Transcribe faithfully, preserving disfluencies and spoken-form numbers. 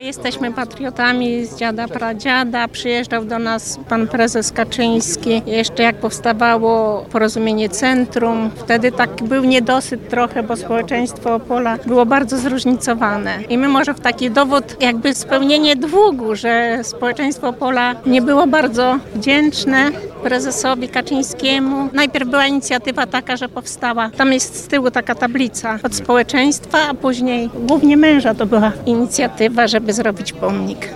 Jesteśmy patriotami z dziada, pradziada. Przyjeżdżał do nas pan prezes Kaczyński. Jeszcze jak powstawało Porozumienie Centrum, wtedy tak był niedosyt trochę, bo społeczeństwo Opola było bardzo zróżnicowane. I my może w taki dowód jakby spełnienie długu, że społeczeństwo Opola nie było bardzo wdzięczne prezesowi Kaczyńskiemu. Najpierw była inicjatywa taka, że powstała, tam jest z tyłu taka tablica od społeczeństwa, a później głównie męża to była inicjatywa, żeby zrobić pomnik.